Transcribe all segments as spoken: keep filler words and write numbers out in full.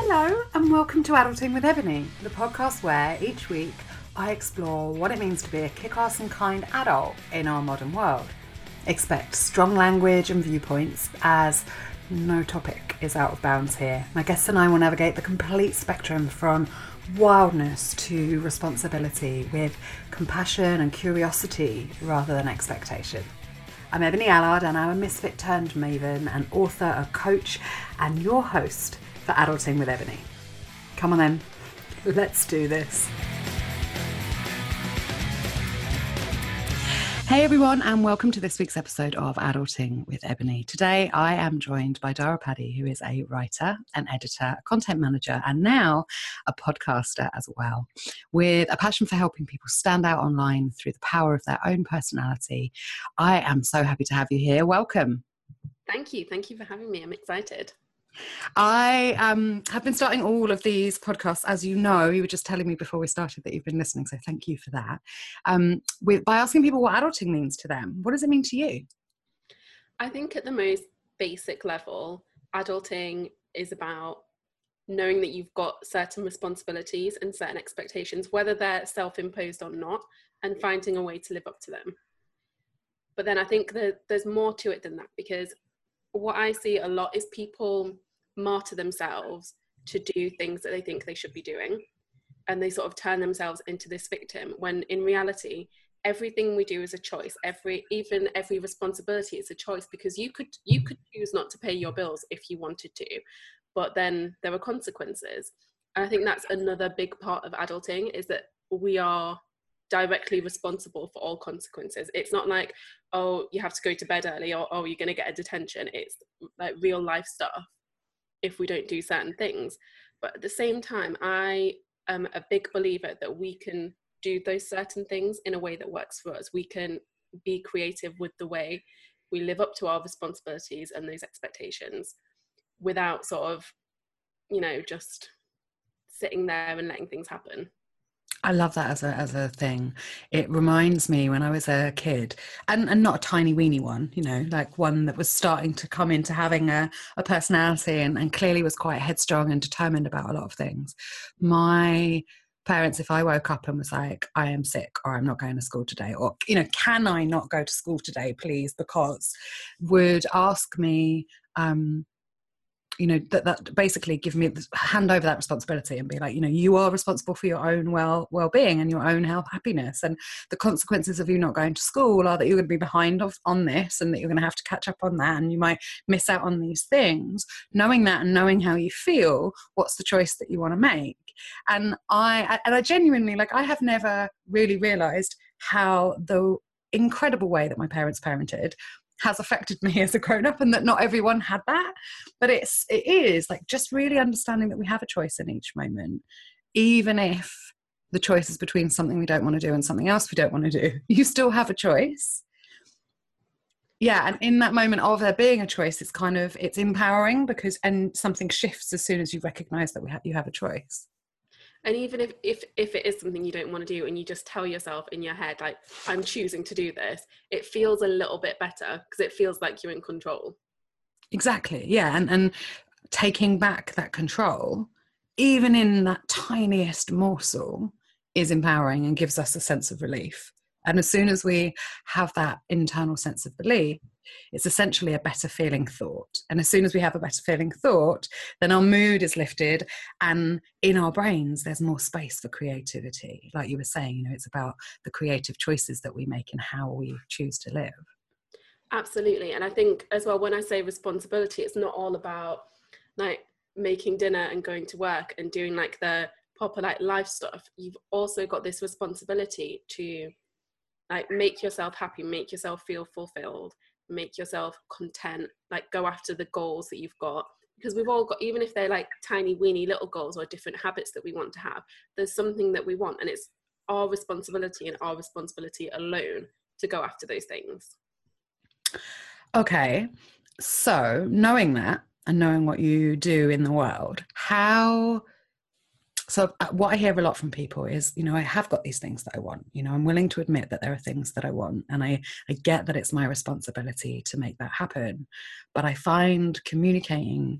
Hello and welcome to Adulting with Ebony, the podcast where each week I explore what it means to be a kick-ass and kind adult in our modern world. Expect strong language and viewpoints, as no topic is out of bounds here. My guests and I will navigate the complete spectrum from wildness to responsibility with compassion and curiosity rather than expectation. I'm Ebony Allard and I'm a misfit turned maven, an author, a coach and your host for Adulting with Ebony. Come on then, let's do this. Hey everyone, and welcome to this week's episode of Adulting with Ebony. Today I am joined by Dara Paddy, who is a writer, an editor, a content manager, and now a podcaster as well, with a passion for helping people stand out online through the power of their own personality. I am so happy to have you here. Welcome. Thank you. Thank you for having me. I'm excited. I um, have been starting all of these podcasts, as you know. You were just telling me before we started that you've been listening, so thank you for that. Um, with, by asking people what adulting means to them. What does it mean to you? I think at the most basic level, adulting is about knowing that you've got certain responsibilities and certain expectations, whether they're self-imposed or not, and finding a way to live up to them. But then I think that there's more to it than that, because what I see a lot is people martyr themselves to do things that they think they should be doing, and they sort of turn themselves into this victim, when in reality everything we do is a choice. Every even every responsibility is a choice, because you could you could choose not to pay your bills if you wanted to, but then there are consequences. And I think that's another big part of adulting, is that we are directly responsible for all consequences. It's not like, oh, you have to go to bed early, or oh, you're going to get a detention. It's like real life stuff if we don't do certain things. But at the same time, I am a big believer that we can do those certain things in a way that works for us. We can be creative with the way we live up to our responsibilities and those expectations, without sort of, you know, just sitting there and letting things happen. I love that as a as a thing. It reminds me when I was a kid, and, and not a tiny weeny one, you know, like one that was starting to come into having a, a personality and, and clearly was quite headstrong and determined about a lot of things. My parents, if I woke up and was like, I am sick, or I'm not going to school today, or, you know, can I not go to school today, please, because, would ask me, um, you know, that, that basically give me, hand over that responsibility and be like, you know, you are responsible for your own well, well-being and your own health, happiness. And the consequences of you not going to school are that you're going to be behind of, on this, and that you're going to have to catch up on that. And you might miss out on these things. Knowing that and knowing how you feel, what's the choice that you want to make? And I, and I genuinely, like, I have never really realized how the incredible way that my parents parented has affected me as a grown-up, and that not everyone had that. But it's it is like just really understanding that we have a choice in each moment, even if the choice is between something we don't want to do and something else we don't want to do. You still have a choice. Yeah, and in that moment of there being a choice, it's kind of it's empowering, because and something shifts as soon as you recognize that we have you have a choice. And even if, if if it is something you don't want to do, and you just tell yourself in your head, like, I'm choosing to do this, it feels a little bit better, because it feels like you're in control. Exactly, yeah. And, and taking back that control, even in that tiniest morsel, is empowering and gives us a sense of relief. And as soon as we have that internal sense of belief, it's essentially a better feeling thought. And as soon as we have a better feeling thought, then our mood is lifted, and in our brains, there's more space for creativity. Like you were saying, you know, it's about the creative choices that we make and how we choose to live. Absolutely. And I think as well, when I say responsibility, it's not all about like making dinner and going to work and doing like the proper like life stuff. You've also got this responsibility to like make yourself happy, make yourself feel fulfilled, make yourself content, like go after the goals that you've got. Because we've all got, even if they're like tiny weeny little goals or different habits that we want to have, there's something that we want, and it's our responsibility and our responsibility alone to go after those things. Okay, so knowing that and knowing what you do in the world, how So what I hear a lot from people is, you know, I have got these things that I want, you know, I'm willing to admit that there are things that I want, and I, I get that it's my responsibility to make that happen. But I find communicating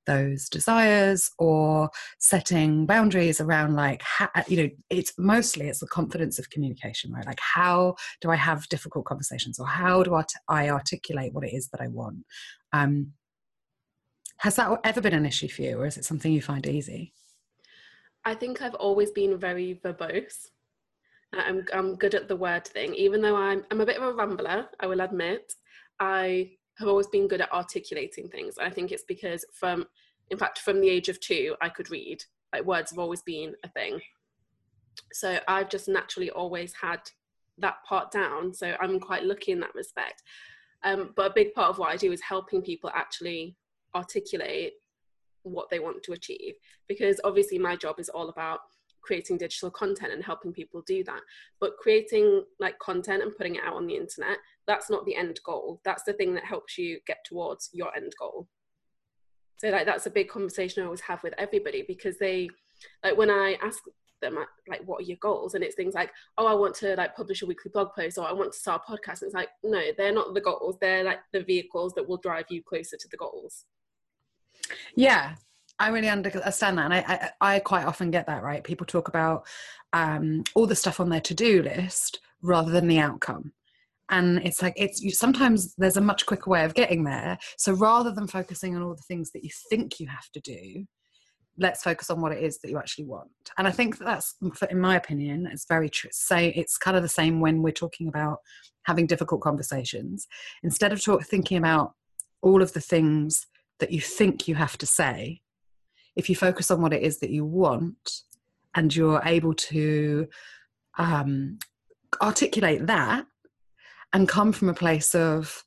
those desires, or setting boundaries around like, how, you know, it's mostly it's the confidence of communication, right? Like, how do I have difficult conversations, or how do I, t- I articulate what it is that I want? Um, has that ever been an issue for you, or is it something you find easy? I think I've always been very verbose. I'm I'm good at the word thing, even though I'm I'm a bit of a rambler, I will admit. I have always been good at articulating things. I think it's because from, in fact, from the age of two, I could read. Like, words have always been a thing. So I've just naturally always had that part down. So I'm quite lucky in that respect. Um, but a big part of what I do is helping people actually articulate what they want to achieve, because obviously my job is all about creating digital content and helping people do that, but creating like content and putting it out on the internet, that's not the end goal. That's the thing that helps you get towards your end goal. So like that's a big conversation I always have with everybody, because they, like, when I ask them like, what are your goals, and it's things like, oh, I want to like publish a weekly blog post, or I want to start a podcast, and it's like, no, they're not the goals, they're like the vehicles that will drive you closer to the goals. Yeah, I really understand that. And I, I, I quite often get that, right? People talk about um, all the stuff on their to-do list rather than the outcome. And it's like, it's you, sometimes there's a much quicker way of getting there. So rather than focusing on all the things that you think you have to do, let's focus on what it is that you actually want. And I think that that's, in my opinion, it's very true. Say it's kind of the same when we're talking about having difficult conversations. Instead of talk, thinking about all of the things that you think you have to say, if you focus on what it is that you want, and you're able to um, articulate that and come from a place of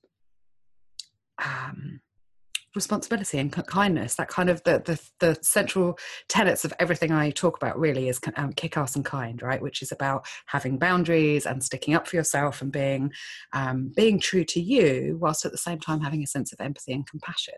um, responsibility and kindness, that kind of the, the the central tenets of everything I talk about really is um, kick-ass and kind, right? Which is about having boundaries and sticking up for yourself and being um, being true to you, whilst at the same time having a sense of empathy and compassion.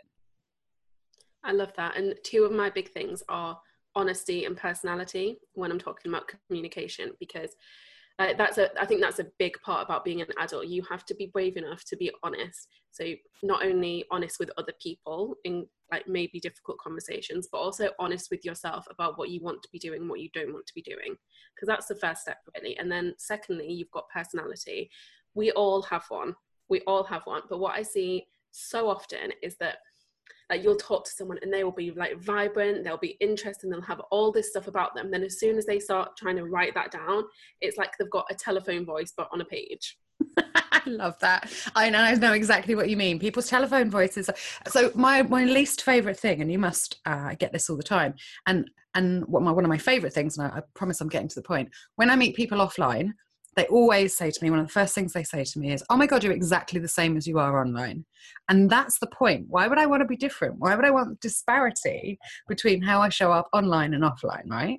I love that. And two of my big things are honesty and personality when I'm talking about communication, because uh, that's a, I think that's a big part about being an adult. You have to be brave enough to be honest. So not only honest with other people in like maybe difficult conversations, but also honest with yourself about what you want to be doing and what you don't want to be doing, because that's the first step really. And then secondly, you've got personality. We all have one. We all have one. But what I see so often is that like you'll talk to someone and they will be like vibrant, they'll be interested, and they'll have all this stuff about them. Then as soon as they start trying to write that down, it's like they've got a telephone voice, but on a page. I love that. I know, I know exactly what you mean. People's telephone voices. So my, my least favorite thing, and you must uh, get this all the time, and and what my one of my favorite things, and I, I promise I'm getting to the point, when I meet people offline, they always say to me, one of the first things they say to me is, oh my God, you're exactly the same as you are online. And that's the point. Why would I want to be different? Why would I want disparity between how I show up online and offline, right?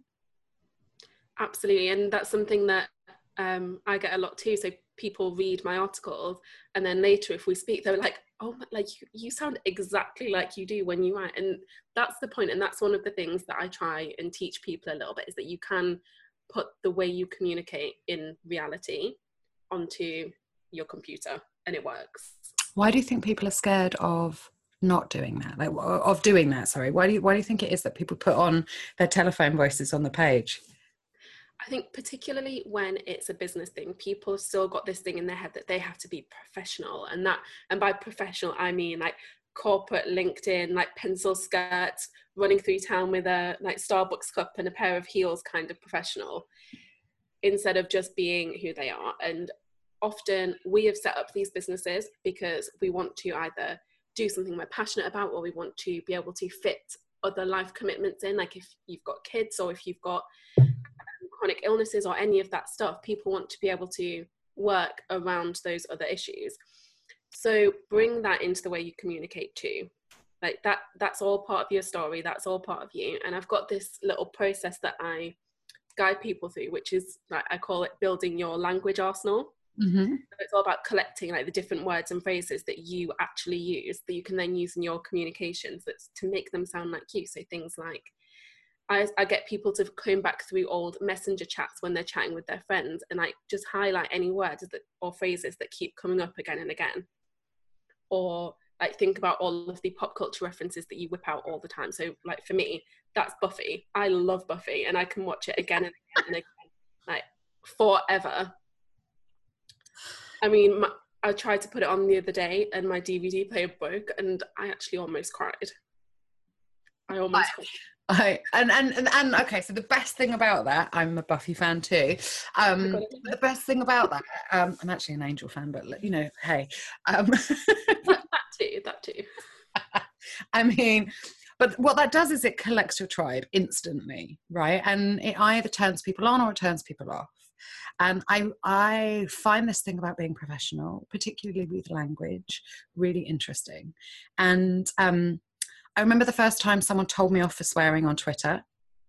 Absolutely. And that's something that um, I get a lot too. So people read my articles, and then later if we speak, they're like, oh, like you, you sound exactly like you do when you write. And that's the point. And that's one of the things that I try and teach people a little bit, is that you can put the way you communicate in reality onto your computer, and it works. Why do you think people are scared of not doing that? Like of doing that, sorry. Why do you why do you think it is that people put on their telephone voices on the page? I think particularly when it's a business thing, people have still got this thing in their head that they have to be professional, and that, and by professional I mean like corporate LinkedIn, like pencil skirts, running through town with a like Starbucks cup and a pair of heels kind of professional, instead of just being who they are. And often we have set up these businesses because we want to either do something we're passionate about, or we want to be able to fit other life commitments in. Like if you've got kids, or if you've got chronic illnesses or any of that stuff, people want to be able to work around those other issues. So bring that into the way you communicate too. Like that, that's all part of your story. That's all part of you. And I've got this little process that I guide people through, which is like, I call it building your language arsenal. Mm-hmm. So it's all about collecting like the different words and phrases that you actually use, that you can then use in your communications, that's to make them sound like you. So things like, I, I get people to come back through old messenger chats when they're chatting with their friends, and like just highlight any words that or phrases that keep coming up again and again. Or like think about all of the pop culture references that you whip out all the time. So like for me, that's Buffy. I love Buffy, and I can watch it again and again and again, like forever. I mean, my, I tried to put it on the other day and my D V D player broke, and I actually almost cried. I almost I, cried. I and, and and and okay, so the best thing about that, I'm a Buffy fan too. Um, Oh the best thing about that, um, I'm actually an Angel fan, but you know, hey, um, that, that too, that too. I mean, but what that does is it collects your tribe instantly, right? And it either turns people on or it turns people off. And I I find this thing about being professional, particularly with language, really interesting. And um, I remember the first time someone told me off for swearing on Twitter.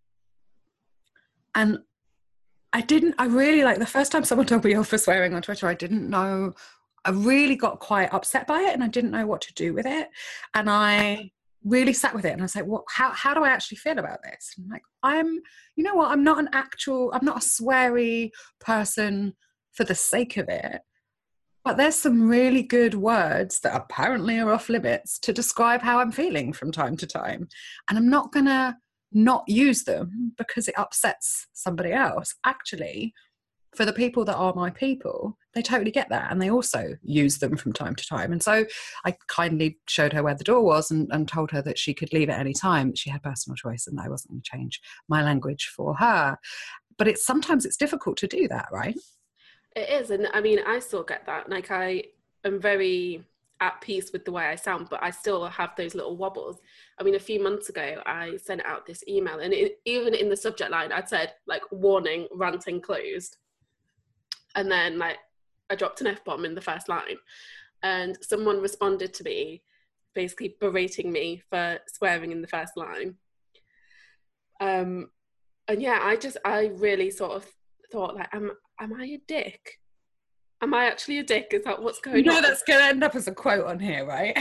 And I didn't, I really like the first time someone told me off for swearing on Twitter, I didn't know, I really got quite upset by it and I didn't know what to do with it. And I really sat with it and I was like, well, how, how do I actually feel about this? And I'm like, I'm, you know what, I'm not an actual, I'm not a sweary person for the sake of it. But there's some really good words that apparently are off limits to describe how I'm feeling from time to time. And I'm not going to not use them because it upsets somebody else. Actually, for the people that are my people, they totally get that. And they also use them from time to time. And so I kindly showed her where the door was and, and told her that she could leave at any time, that she had personal choice and that I wasn't going to change my language for her. But it's sometimes it's difficult to do that, right? It is, and I mean, I still get that. Like, I am very at peace with the way I sound, but I still have those little wobbles. I mean, a few months ago, I sent out this email, and it, even in the subject line, I'd said, like, warning, ranting closed. And then, like, I dropped an F-bomb in the first line. And someone responded to me, basically berating me for swearing in the first line. Um, and yeah, I just, I really sort of thought, like, am, am I a dick? Am I actually a dick? Is that what's going you know, on? that's going to end up as a quote on here, right?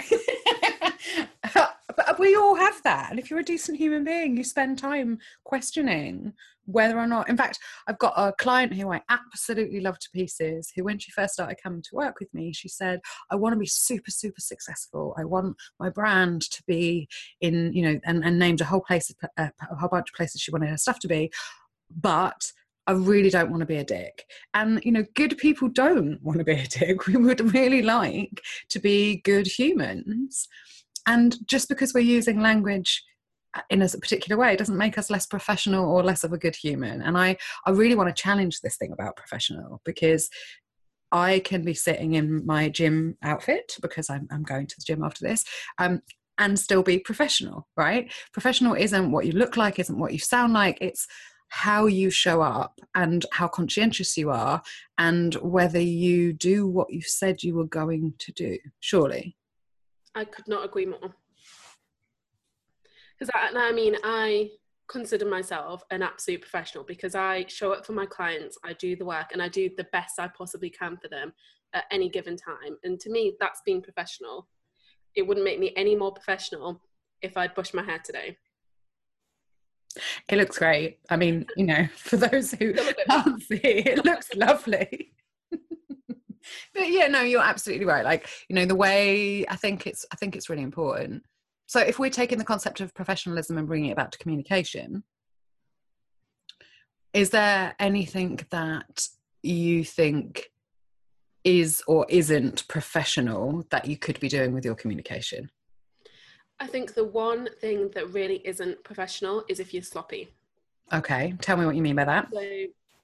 But we all have that. And if you're a decent human being, you spend time questioning whether or not, in fact, I've got a client who I absolutely love to pieces, who when she first started coming to work with me, she said, I want to be super, super successful. I want my brand to be in, you know, and, and named a whole place, a, a whole bunch of places she wanted her stuff to be. But I really don't want to be a dick. And, you know, good people don't want to be a dick. We would really like to be good humans. And just because we're using language in a particular way doesn't make us less professional or less of a good human. And I, I really want to challenge this thing about professional, because I can be sitting in my gym outfit, because I'm, I'm going to the gym after this, um, and still be professional, right? Professional isn't what you look like, isn't what you sound like. It's how you show up and how conscientious you are and whether you do what you said you were going to do, surely. I could not agree more. Because I, I mean, I consider myself an absolute professional because I show up for my clients, I do the work, and I do the best I possibly can for them at any given time. And to me, that's being professional. It wouldn't make me any more professional if I'd brushed my hair today. It looks great. I mean, you know, for those who can't see, it looks lovely. But yeah, no, you're absolutely right. Like, you know, the way I think it's, I think it's really important. So if we're taking the concept of professionalism and bringing it back to communication, is there anything that you think is or isn't professional that you could be doing with your communication? I think the one thing that really isn't professional is if you're sloppy. Okay, tell me what you mean by that. So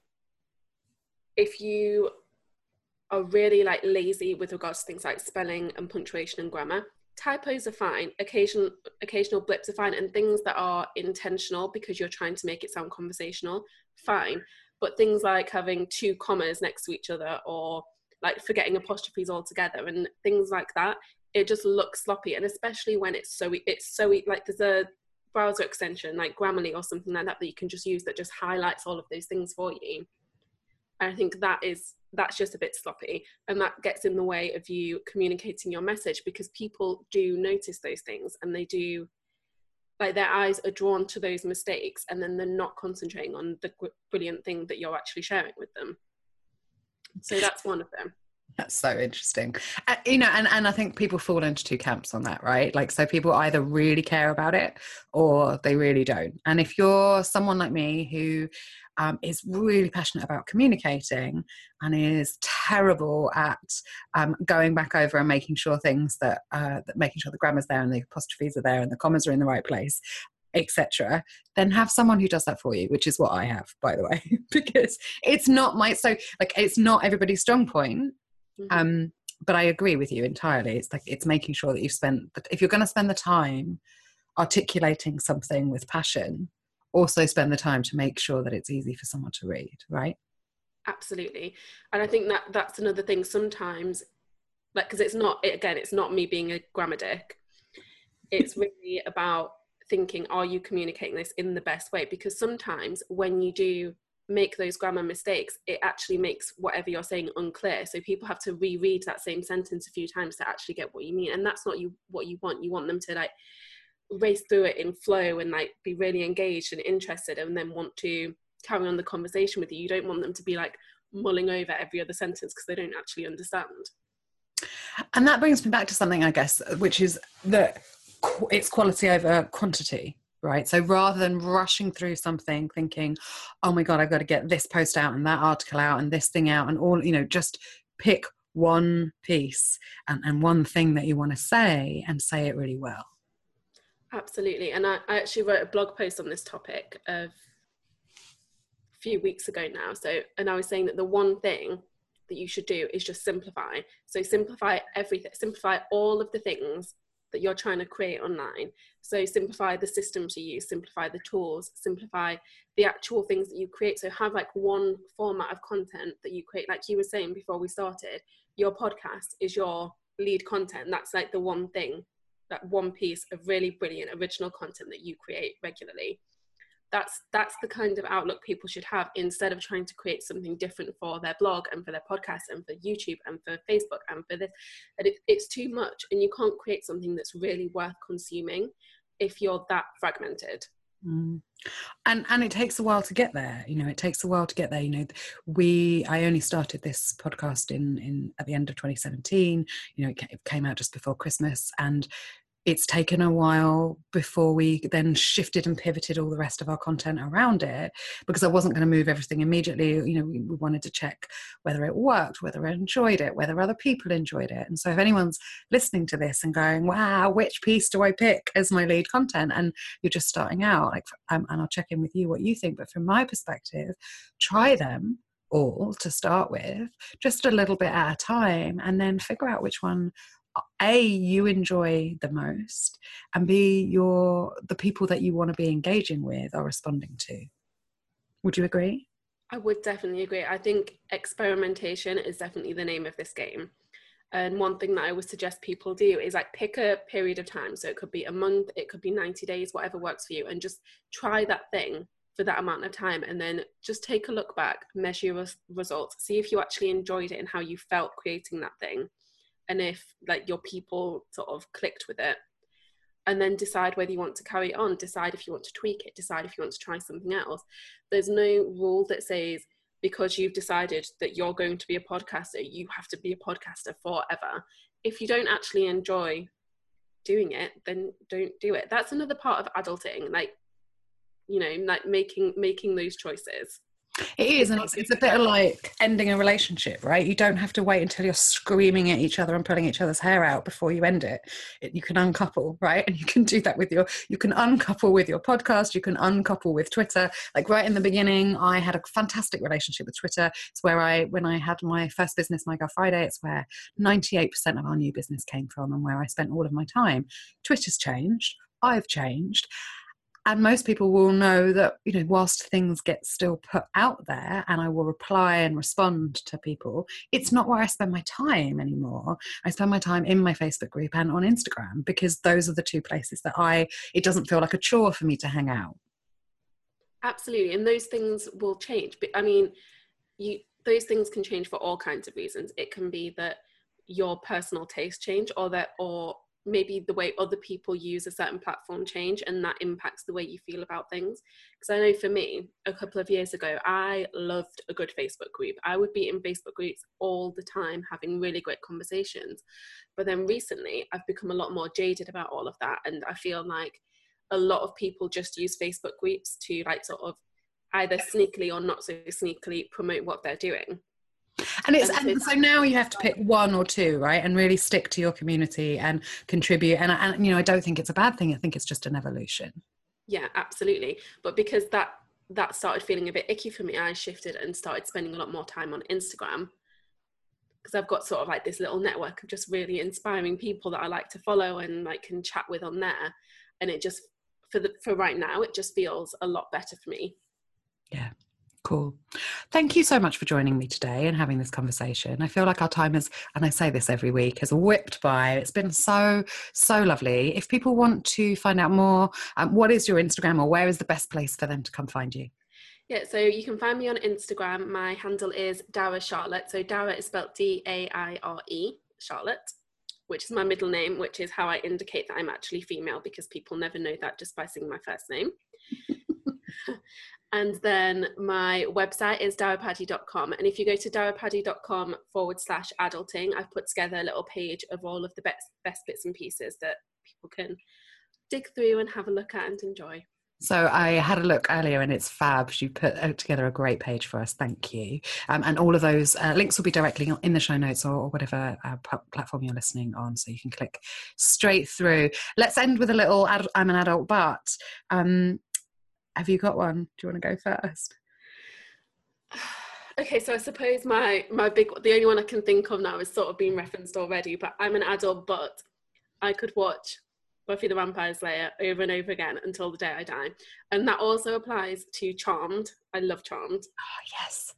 if you are really like lazy with regards to things like spelling and punctuation and grammar, typos are fine, occasional occasional blips are fine, and things that are intentional because you're trying to make it sound conversational, fine. But things like having two commas next to each other, or like forgetting apostrophes altogether and things like that, it just looks sloppy. And especially when it's so it's so like there's a browser extension like Grammarly or something like that that you can just use that just highlights all of those things for you. And I think that is that's just a bit sloppy, and that gets in the way of you communicating your message, because people do notice those things, and they do, like, their eyes are drawn to those mistakes, and then they're not concentrating on the brilliant thing that you're actually sharing with them. So that's one of them. That's so interesting. Uh, you know, and, and I think people fall into two camps on that, right? Like, so people either really care about it or they really don't. And if you're someone like me who um, is really passionate about communicating and is terrible at um, going back over and making sure things that, uh, that making sure the grammar's there and the apostrophes are there and the commas are in the right place, etc., then have someone who does that for you, which is what I have, by the way, because it's not my, so like, it's not everybody's strong point. Mm-hmm. Um, but I agree with you entirely. It's like, it's making sure that you've spent, if you're going to spend the time articulating something with passion, also spend the time to make sure that it's easy for someone to read, right? Absolutely. And I think that that's another thing sometimes, like, because it's not, again, it's not me being a grammar dick. It's really about thinking, are you communicating this in the best way? Because sometimes when you do make those grammar mistakes, it actually makes whatever you're saying unclear. So people have to reread that same sentence a few times to actually get what you mean. And that's not you what you want. You want them to like race through it in flow and like be really engaged and interested and then want to carry on the conversation with you. You don't want them to be like mulling over every other sentence because they don't actually understand. And that brings me back to something, I guess, which is that it's quality over quantity. Right. So rather than rushing through something thinking, oh my God, I've got to get this post out and that article out and this thing out and all, you know, just pick one piece and, and one thing that you want to say and say it really well. Absolutely. And I, I actually wrote a blog post on this topic of a few weeks ago now. So, and I was saying that the one thing that you should do is just simplify. So simplify everything, simplify all of the things that you're trying to create online. So simplify the system to use, simplify the tools, simplify the actual things that you create. So have like one format of content that you create. Like you were saying before we started, your podcast is your lead content. That's like the one thing, that one piece of really brilliant original content that you create regularly. That's that's the kind of outlook people should have, instead of trying to create something different for their blog and for their podcast and for YouTube and for Facebook and for this. And it, it's too much, and you can't create something that's really worth consuming if you're that fragmented. Mm. And and it takes a while to get there. You know, it takes a while to get there. You know, we I only started this podcast in in at the end of twenty seventeen. You know, it came out just before Christmas, and it's taken a while before we then shifted and pivoted all the rest of our content around it, because I wasn't going to move everything immediately. You know, we, we wanted to check whether it worked, whether I enjoyed it, whether other people enjoyed it. And so if anyone's listening to this and going, wow, which piece do I pick as my lead content? And you're just starting out, like, um, and I'll check in with you what you think. But from my perspective, try them all to start with, just a little bit at a time, and then figure out which one A, you enjoy the most, and B, your the people that you want to be engaging with are responding to. Would you agree? I would definitely agree. I think experimentation is definitely the name of this game. And one thing that I would suggest people do is like pick a period of time. So it could be a month, it could be ninety days, whatever works for you, and just try that thing for that amount of time, and then just take a look back, measure your results, see if you actually enjoyed it and how you felt creating that thing. And if like your people sort of clicked with it, and then decide whether you want to carry it on, decide if you want to tweak it, decide if you want to try something else. There's no rule that says because you've decided that you're going to be a podcaster, you have to be a podcaster forever. If you don't actually enjoy doing it, then don't do it. That's another part of adulting, like, you know, like making making those choices. It is, and it's, it's a bit like ending a relationship, right? You don't have to wait until you're screaming at each other and pulling each other's hair out before you end it. it. You can uncouple, right? And you can do that with your, you can uncouple with your podcast, you can uncouple with Twitter. Like right in the beginning, I had a fantastic relationship with Twitter. It's where I, when I had my first business, My Girl Friday, it's where ninety-eight percent of our new business came from and where I spent all of my time. Twitter's changed, I've changed. And most people will know that, you know, whilst things get still put out there and I will reply and respond to people, it's not where I spend my time anymore. I spend my time in my Facebook group and on Instagram, because those are the two places that I, it doesn't feel like a chore for me to hang out. Absolutely. And those things will change. But I mean, you, those things can change for all kinds of reasons. It can be that your personal taste change, or that, or maybe the way other people use a certain platform change, and that impacts the way you feel about things. Because I know for me, a couple of years ago, I loved a good Facebook group. I would be in Facebook groups all the time having really great conversations. But then recently I've become a lot more jaded about all of that, and I feel like a lot of people just use Facebook groups to like sort of either sneakily or not so sneakily promote what they're doing. And it's and, and so now you have to pick one or two, right, and really stick to your community and contribute. And, and you know, I don't think it's a bad thing. I think it's just an evolution. Yeah, absolutely. But because that that started feeling a bit icky for me, I shifted and started spending a lot more time on Instagram, because I've got sort of like this little network of just really inspiring people that I like to follow and like can chat with on there. And it just for the for right now, it just feels a lot better for me. Yeah. Cool. Thank you so much for joining me today and having this conversation. I feel like our time has, and I say this every week, has whipped by. It's been so, so lovely. If people want to find out more, um, what is your Instagram, or where is the best place for them to come find you? Yeah, so you can find me on Instagram. My handle is Daire Charlotte. So Daire is spelled D A I R E, Charlotte, which is my middle name, which is how I indicate that I'm actually female, because people never know that just by seeing my first name. And then my website is daire paddy dot com. And if you go to daire paddy dot com forward slash adulting, I've put together a little page of all of the best, best bits and pieces that people can dig through and have a look at and enjoy. So I had a look earlier and it's fab. You put together a great page for us. Thank you. Um, and all of those uh, links will be directly in the show notes, or, or whatever uh, p- platform you're listening on. So you can click straight through. Let's end with a little ad- I'm an adult, but um, have you got one? Do you want to go first? Okay, so I suppose my, my big, the only one I can think of now is sort of being referenced already, but I'm an adult, but I could watch Buffy the Vampire Slayer over and over again until the day I die. And that also applies to Charmed. I love Charmed. Oh, yes.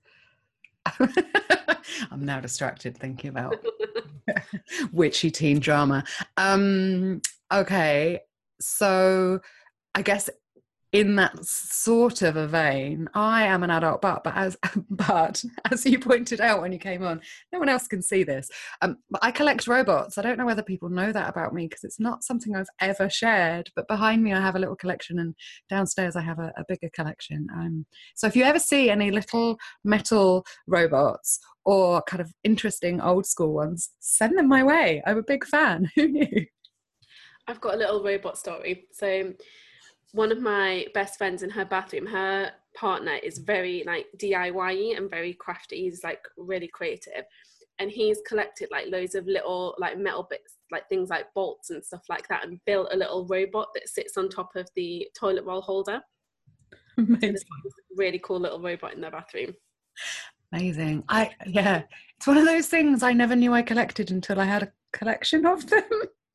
I'm now distracted thinking about witchy teen drama. Um, okay, so I guess in that sort of a vein, I am an adult, but but as but as you pointed out when you came on, no one else can see this. Um, but I collect robots. I don't know whether people know that about me, because it's not something I've ever shared. But behind me, I have a little collection, and downstairs I have a, a bigger collection. Um, so if you ever see any little metal robots or kind of interesting old school ones, send them my way. I'm a big fan. Who knew? I've got a little robot story. So one of my best friends in her bathroom, her partner is very like D I Y-y and very crafty. He's like really creative, and he's collected like loads of little like metal bits, like things like bolts and stuff like that, and built a little robot that sits on top of the toilet roll holder. Amazing. So really cool little robot in their bathroom. Amazing. I yeah, it's one of those things I never knew I collected until I had a collection of them.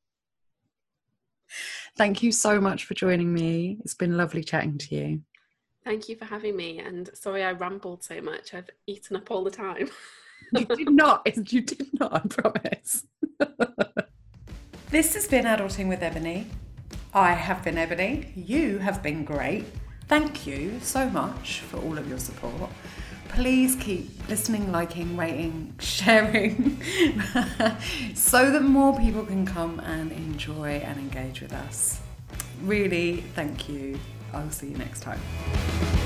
Thank you so much for joining me. It's been lovely chatting to you. Thank you for having me, and sorry I rambled so much. I've eaten up all the time. You did not. You did not, I promise. This has been Adulting with Ebony. I have been Ebony. You have been great. Thank you so much for all of your support. Please keep listening, liking, rating, sharing, so that more people can come and enjoy and engage with us. Really, thank you. I'll see you next time.